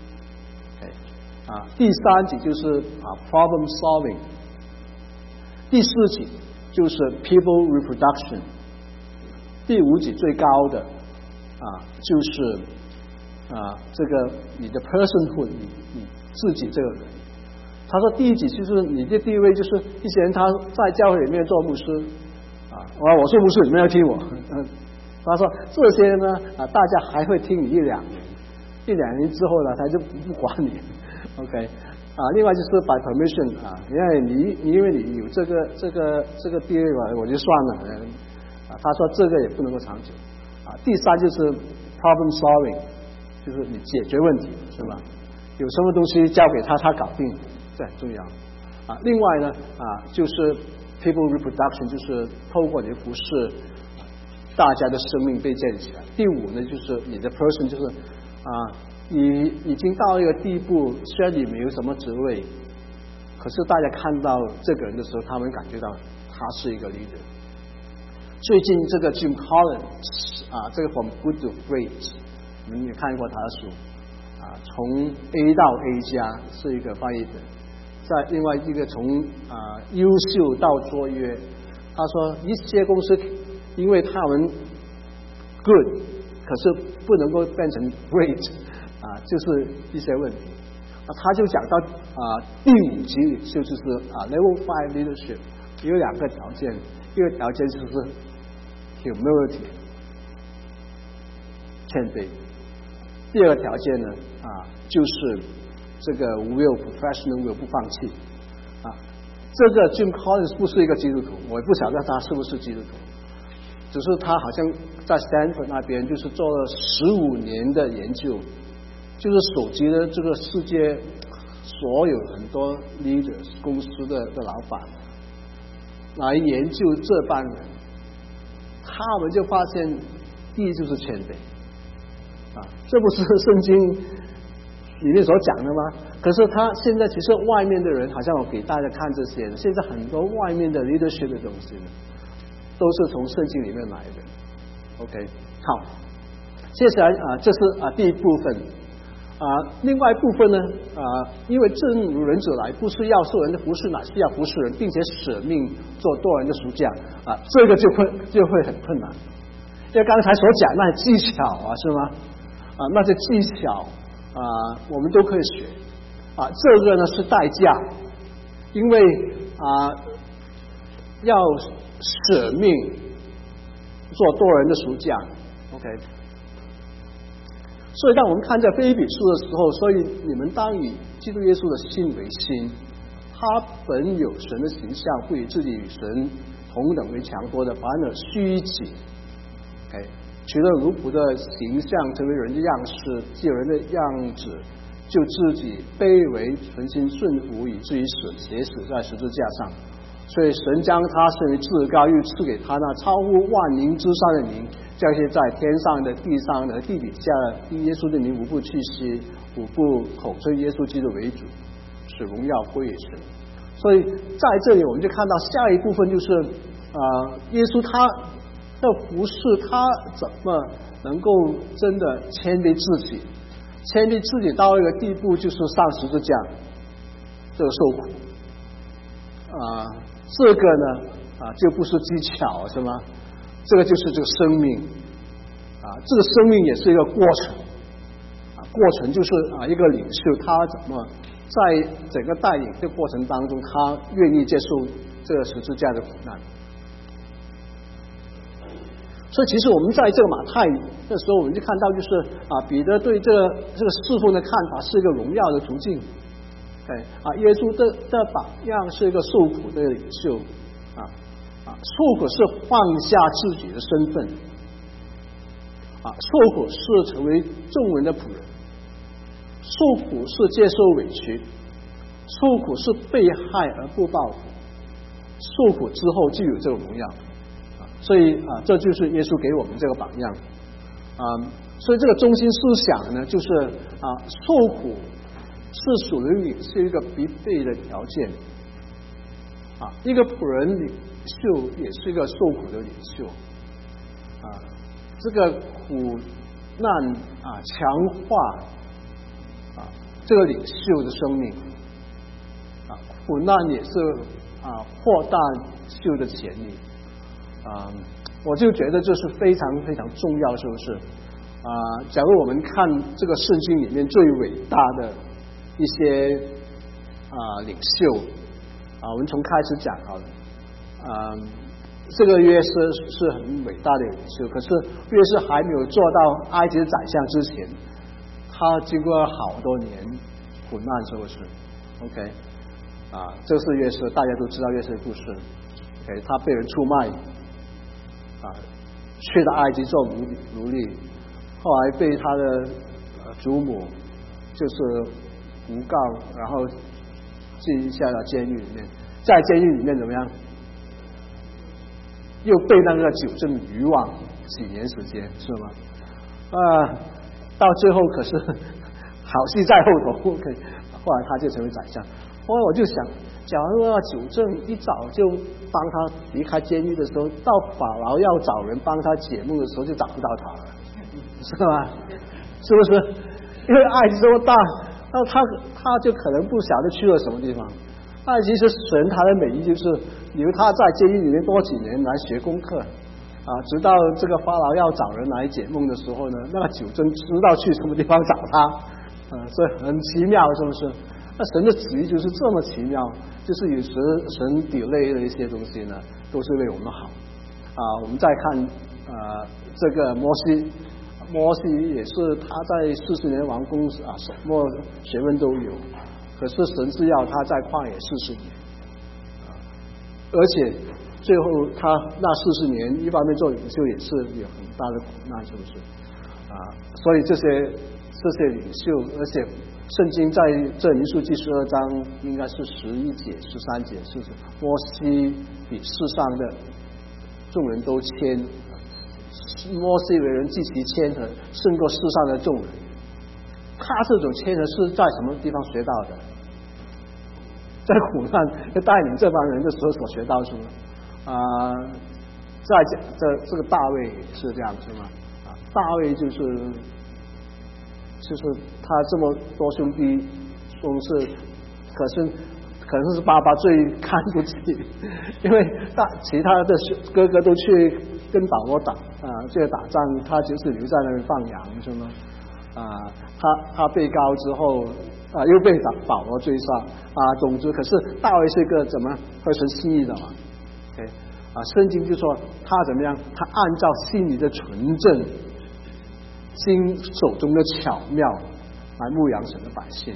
OK 第三级就是problem solving 第四级就是 people reproduction 第五级最高的就是这个你的 personhood 你自己这个人他说第一级就是你的地位就是一些人他在教会里面做牧师我做牧师你们要听我他说这些呢大家还会听你一两年之后呢他就不管你 OK另外就是 by permission 因为你有这个地位嘛我就算了他说这个也不能够长久第三就是 problem solving 就是你解决问题是吧有什么东西交给他搞定这很重要另外呢就是 people reproduction 就是透过你的服事大家的生命被建立起来第五呢就是你的 person 就是你已经到一个地步虽然你没有什么职位可是大家看到这个人的时候他们感觉到他是一个 leader 最近这个 Jim Collins 这个 From Good to Great 你们也看过他的书从 A 到 A 加是一个翻译本在另外一个从优秀到卓越他说一些公司因为他们 good 可是不能够变成 great就是一些问题他就讲到第五级领袖就是level 5 leadership 有两个条件一个条件就是 humility 谦卑第二个条件呢就是这个 will professional will 不放弃这个 Jim Collins 不是一个基督徒我也不晓得他是不是基督徒只是他好像在 Stanford 那边就是做了15年的研究就是搜集了这个世界所有很多 leaders 公司的老板来研究这帮人他们就发现第一就是谦卑这不是圣经里面所讲的吗可是他现在其实外面的人好像我给大家看这些现在很多外面的 leadership 的东西呢都是从圣经里面来的 OK 好接下来这是第一部分另外一部分呢因为正如人者来不是要受人的服侍乃是要服侍人并且舍命做多人的赎价这个就会很困难因为刚才所讲那些技巧是吗那些技巧我们都可以学这个呢是代价因为要舍命做多人的赎价 OK 所以当我们看这腓立比书的时候所以你们当以基督耶稣的心为心他本有神的形象不以自己与神同等为强夺的反而虚己 OK 取了奴仆的形象成为人的样式既有人的样子就自己卑微存心顺服以至于死且死在十字架上所以神将他升为至高又赐给他那超乎万名之上的名将些在天上的地上的地底下的因耶稣的名无不屈膝无不口称耶稣基督为主使荣耀归于神所以在这里我们就看到下一部分就是耶稣他的服侍他怎么能够真的谦卑自己谦卑自己到一个地步就是上十字架这个受苦这个呢就不是技巧，是吗？这个就是这个生命这个生命也是一个过程过程就是一个领袖他怎么在整个带领的过程当中，他愿意接受这个十字架的苦难。所以其实我们在这个马太的时候，我们就看到就是彼得对这个侍奉的看法是一个荣耀的途径。耶稣的榜样是一个受苦的领袖受苦是放下自己的身份受苦是成为众人的仆人，受苦是接受委屈，受苦是被害而不报复，受苦之后就有这个荣耀所以这就是耶稣给我们这个榜样所以这个中心思想呢，就是受苦是属于领袖一个必备的条件一个仆人领袖也是一个受苦的领袖这个苦难强化这个领袖的生命苦难也是扩大领袖的潜力我就觉得这是非常非常重要，是不是假如我们看这个圣经里面最伟大的一些领袖我们从开始讲好了这个约瑟是很伟大的领袖，可是约瑟还没有做到埃及的宰相之前，他经过好多年苦难，是不是 ？OK 这是约瑟，大家都知道约瑟的故事。OK， 他被人出卖去到埃及做奴隶，后来被他的祖母就是诬告，然后进下了监狱里面，在监狱里面怎么样？又被那个酒政渔网几年时间，是吗？到最后可是好戏在后头，后来他就成为宰相。后来我就想，假如酒政一早就帮他离开监狱的时候，到法老要找人帮他解梦的时候，就找不到他了，是吧？是不是？因为埃及这么大，那他就可能不晓得去了什么地方。埃及是神他的美意，就是留他在监狱里面多几年来学功课直到这个法老要找人来解梦的时候呢，那个酒政知道去什么地方找他所以很奇妙，是不是？那神的旨意就是这么奇妙，就是有时神 delay 的一些东西呢，都是为我们好我们再看这个摩西也是他在40年王宫什么学问都有，可是神是要他在旷野40年而且最后他那40年一方面做领袖也是有很大的苦难，是不是所以这些领袖，而且圣经在这民数记12章应该是11节13节，是摩西比世上的众人都谦，摩西为人极其谦和，胜过世上的众人。他这种谦和是在什么地方学到的？在苦难带领这帮人的时候所学到，是吗？在讲这个大卫也是这样，是吗？大卫就是他这么多兄弟中是，可能是爸爸最看不起，因为其他的哥哥都去跟保罗打仗，他就是留在那边放羊，是吗？他被告之后又被保罗追杀总之，可是大卫是一个怎么合神心意的嘛？OK圣经就说他怎么样？他按照心里的纯正，心手中的巧妙来牧养神的百姓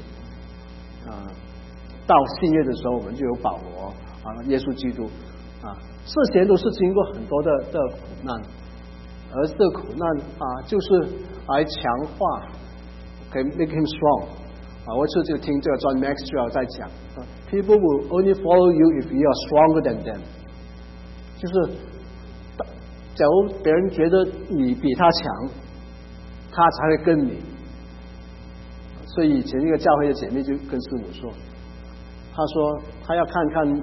到新约的时候，我们就有保罗耶稣基督这些都是经过很多的苦难，而这苦难就是来强化make him strong我这就听这个 John Maxwell 在讲people will only follow you if you are stronger than them， 就是假如别人觉得你比他强，他才会跟你。所以以前一个教会的姐妹就跟师母说，她说她要看看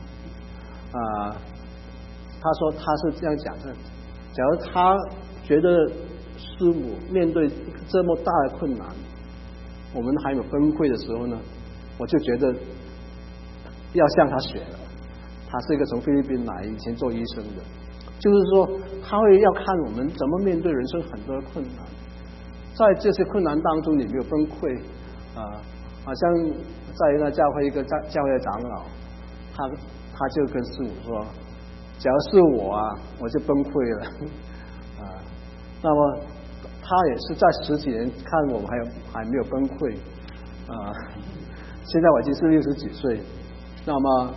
她说她是这样讲的，假如她觉得师母面对这么大的困难，我们还有崩溃的时候呢，我就觉得要向她学了。 他是一个从菲律宾来，以前做医生的，就是说他会要看我们怎么面对人生很多困难，在这些困难当中你没有崩溃好像在一个教会教会的长老，他就跟师母说，假如是我我就崩溃了那么他也是在10几年看我们还没有崩溃现在我已经是60几岁，那么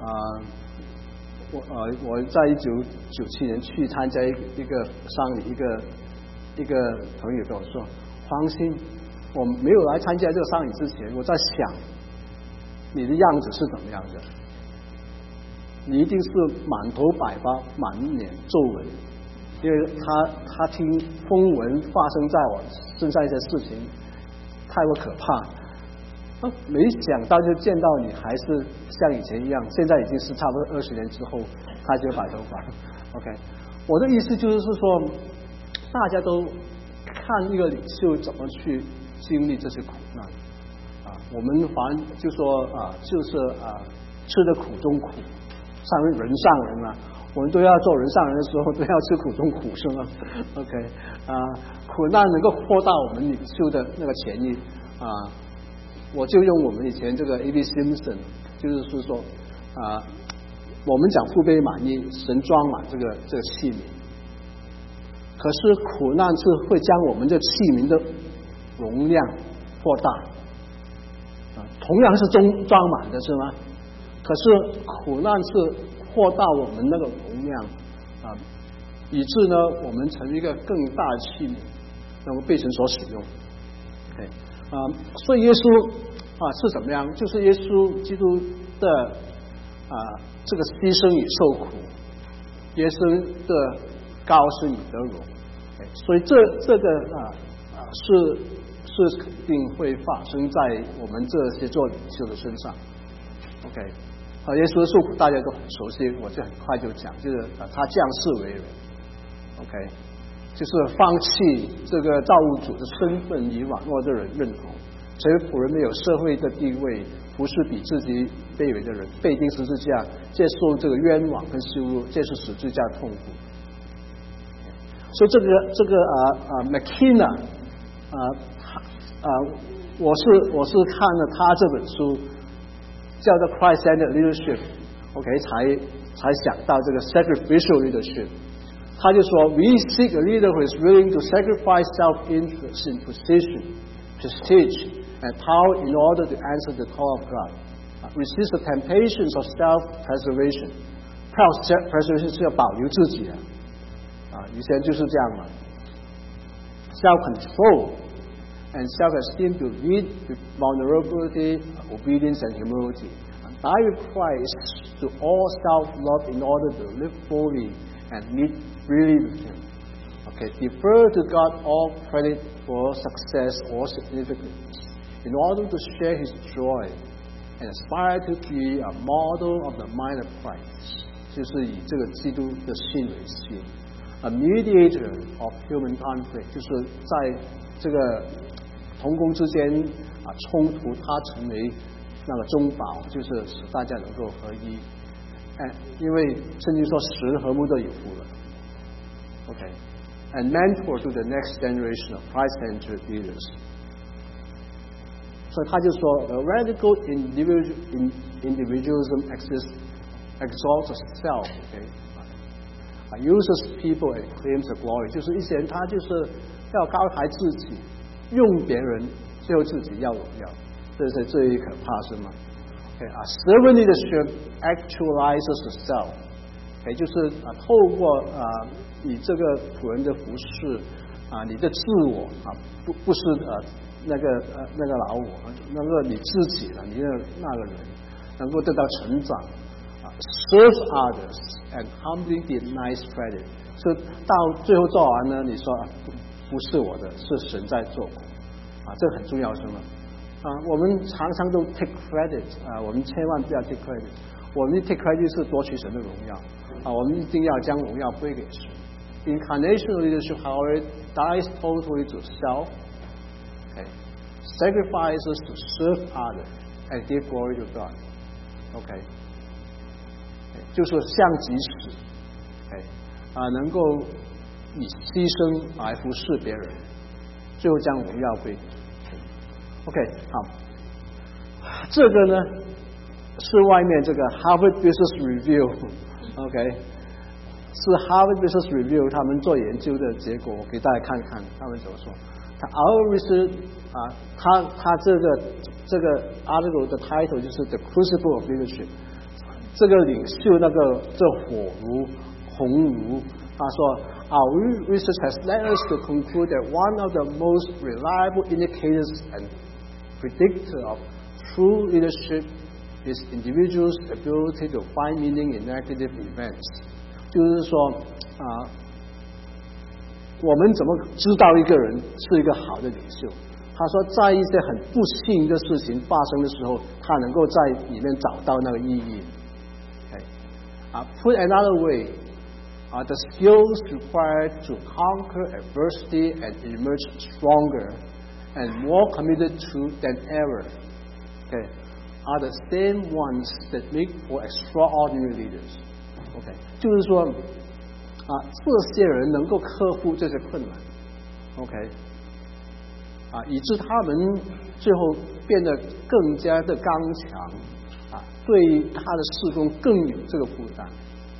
我在1997年去参加一个丧礼，一个朋友跟我说，黄兴，我没有来参加这个丧礼之前，我在想你的样子是怎么样的，你一定是满头白发，满脸皱纹，因为他听风闻发生在我身上一些事情太过可怕没想到就见到你还是像以前一样，现在已经是差不多20年之后他就白头发OK， 我的意思就是说大家都看一个领袖怎么去经历这些苦难我们反正就说就是吃的苦中苦，人上人我们都要做人上人的时候都要吃苦中苦，是吗 OK 苦难能够扩大我们领袖的那个潜力我就用我们以前这个 A.B. Simpson， 就是说我们讲父辈满意，神装满这个器皿，可是苦难是会将我们这器皿的容量扩大同样是装满的是吗？可是苦难是扩大我们那个容量以致呢我们成为一个更大的器皿，能够被神所使用OK所以耶稣是怎么样？就是耶稣基督的这个牺牲与受苦，耶稣的高是你的荣所以这个是肯定会发生在我们这些做领袖的身上 OK 耶稣的受苦大家都很熟悉，我就很快就讲，就是他降世为人 OK 就是放弃这个造物主的身份与网络的人认同，成为仆人没有社会的地位，不是比自己卑微的人，被钉十字架，接受这个冤枉跟羞辱，接受十字架痛苦。所以这个McKenna我是看了他这本书叫做 Christ-centered Leadership OK 才想到这个 Sacrificial Leadership。他就说 We seek a leader who is willing to sacrifice self-interest in position, prestige, and power in order to answer the call of God. Resist the temptations of self-preservation. Self-preservation 是要保留自己以前就是这样嘛。Self-control and self-esteem to lead with vulnerability, obedience, and humility. Die with Christ to all self-love in order to live fully and meet freely with Him. Okay, defer to God all credit for success or significance in order to share His joy and aspire to be a model of the mind of Christ. 就是以这个基督的信为心 ，a mediator of human conflict， 就是在这个同工之间冲突，他成为那个中保，就是使大家能够合一。因为圣经说使人和睦都有福了。OK，and mentor to the next generation of Christ-centered leaders。所以他就说 ，a radical individualism exalts self。OK，uses people and claims the glory， 就是一些人他就是要高抬自己，用别人，最后自己要荣耀，这是最可怕，是吗？ servant leadership actualizes the self， 就是透过你这个仆人的服侍你的自我不是那个老我，那个你自己的你的那个人能够得到成长serve others and humbly denies credit， 所以到最后做完呢，你说不是我的，是神在做工这很重要，是吗？我们常常都 take credit 我们千万不要 take credit， 我们 take credit 是夺取神的荣耀我们一定要将荣耀归给神。Incarnational leadership, however, dies totally to self, sacrifices to serve others and give glory to God. 就是像己死，能够以牺牲来服侍别人，最后将荣耀归。OK， 好，这个呢是外面这个 Harvard Business Review，OK， 是 Harvard Business Review 他们做研究的结果，我给大家看看他们怎么说。Our research 他这个 article 的 title 就是 The Crucible of Leadership。这个领袖那个这火炉红炉，他说 Our research has led us to conclude that one of the most reliable indicators and predictor of true leadership is individuals' ability to find meaning in negative events。就是说我们怎么知道一个人是一个好的领袖？他说，在一些很不幸的事情发生的时候，他能够在里面找到那个意义。Put another way, the skills required to conquer adversity and emerge stronger and more committed to than ever, are the same ones that make for extraordinary leaders. 就是说这些人能够克服这些困难以致他们最后变得更加的刚强对他的事工更有这个负担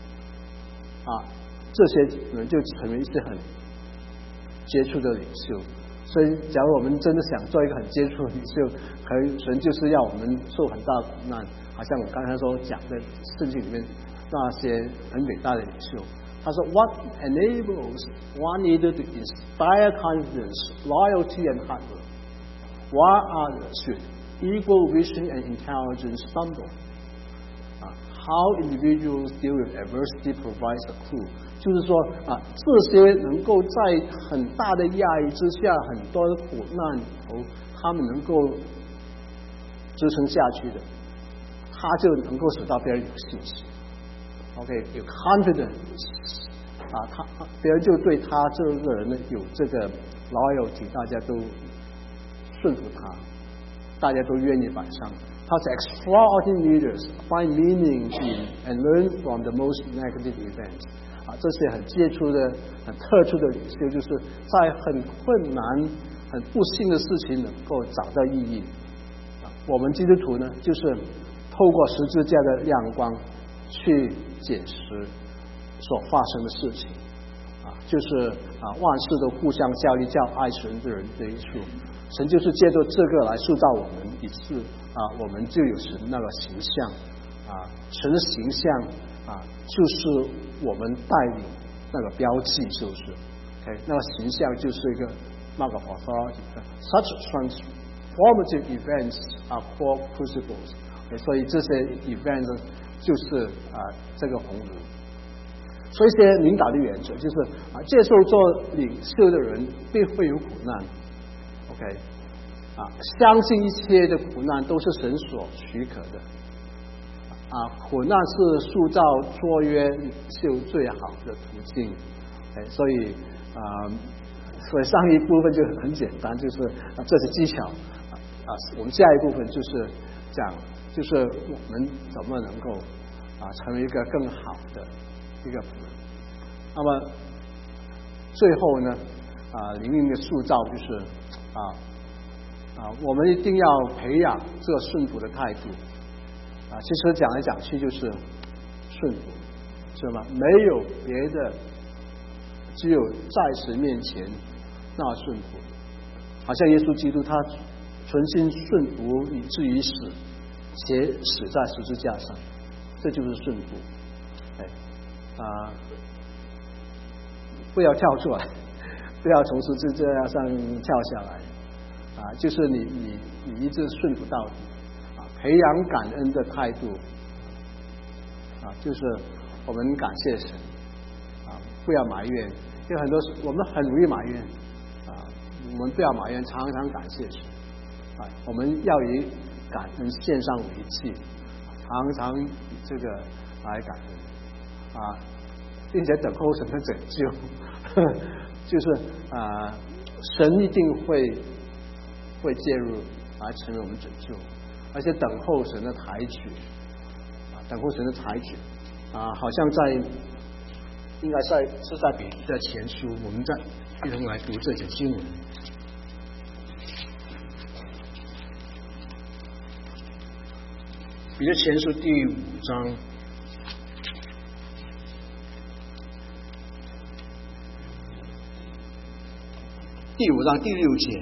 这些人就成为一些很杰出的领袖。所以假如我们真的想做一个很杰出的领袖，可能神就是要我们受很大苦难，好像我刚才所讲的圣经里面那些很伟大的领袖。他说 What enables one leader to inspire confidence, loyalty and hard work, while others with equal vision and intelligence stumble? How individuals deal with adversity provides a clue. 就是说这些能够在很大的压力之下，很多的苦难后，他们能够支撑下去的，他就能够使到别人有信心。有 confidence 别人就对他这个人呢有这个 loyalty， 大家都顺服他，大家都愿意摆上。他是 extraordinary leaders find meaning in and learn from the most negative events。这些很杰出的、很特殊的领袖，就是在很困难、很不幸的事情能够找到意义。我们基督徒呢，就是透过十字架的亮光去解释所发生的事情就是万事都互相效力，叫爱神的人得益处。神就是借着这个来塑造我们，以致我们就有神那个形象神的形象就是我们带领那个标记，就是那个形象就是一个那个 authority。Such transformative events are called crucibles。所以这些 events 就是这个红炉。所以一些领导的原则就是接受做领袖的人必会有苦难。相信一切的苦难都是神所许可的。苦难是塑造卓越领袖最好的途径。所以上一部分就很简单，就是这是技巧。我们下一部分就是讲，就是我们怎么能够成为一个更好的一个仆人。那么最后呢灵命的塑造就是我们一定要培养这个顺服的态度其实讲来讲去就是顺服，是吗？没有别的，只有在神面前那顺服。好像耶稣基督他存心顺服以至于死，且死在十字架上，这就是顺服。不要跳出来，不要从十字架上跳下来就是你一直顺服到底培养感恩的态度就是我们感谢神不要埋怨，因为很多我们很容易埋怨我们不要埋怨，常常感谢神我们要以感恩献上为祭，常常以这个来感恩并且等候神的拯救就是神一定会介入来成为我们拯救，而且等候神的采取等候神的采取好像在应该是在彼得前书，我们再一同来读这节经文。彼得前书第5章第5章第6节，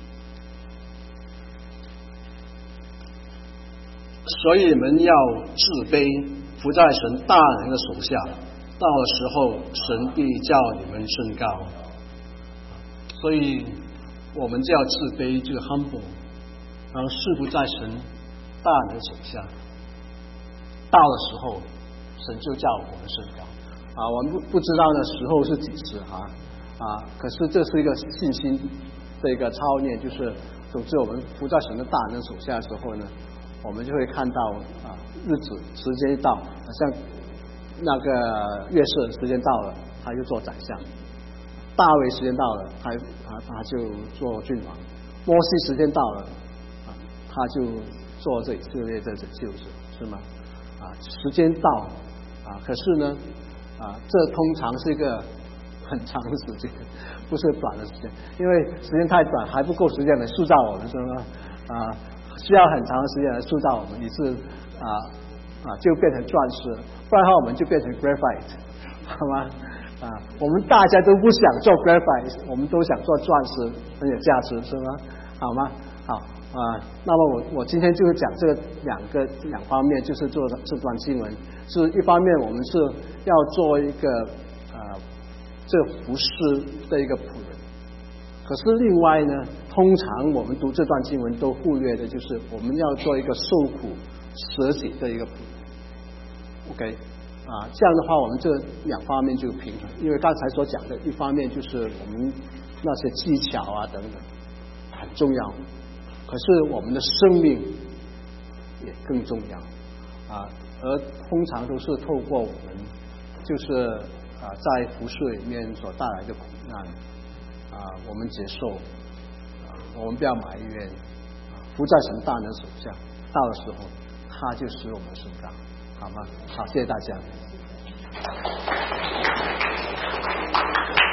所以你们要自卑，服在神大能的手下，到了时候，神必叫你们升高。所以我们就要自卑，这个 humble， 然后侍服在神大能的手下。到的时候，神就叫我们升高。我们不知道的时候是几时可是这是一个信心的一个操练，就是总之我们服在神的大能手下的时候呢，我们就会看到日子时间一到，像那个约瑟时间到了，他就做宰相；大卫时间到了，他就做君王；摩西时间到了，他就做这以色列的拯救者，是吗？时间到可是呢这通常是一个很长的时间，不是短的时间，因为时间太短，还不够时间来塑造我们，是吗？需要很长的时间来塑造我们，以致就变成钻石，不然的话我们就变成 graphite， 好吗？我们大家都不想做 graphite， 我们都想做钻石，很有价值，是吗？好吗？好那么我今天就是讲这个两方面，就是做这段经文，是一方面我们是要做一个这服侍的一个仆人，可是另外呢，通常我们读这段经文都忽略的就是我们要做一个受苦舍己的一个仆人。OK，这样的话我们这两方面就平衡，因为刚才所讲的一方面就是我们那些技巧等等很重要，可是我们的生命也更重要而通常都是透过我们就是在服侍里面所带来的苦难我们接受我们不要埋怨服在神大能手下，到的时候他就使我们升高，好吗？好，谢谢大家。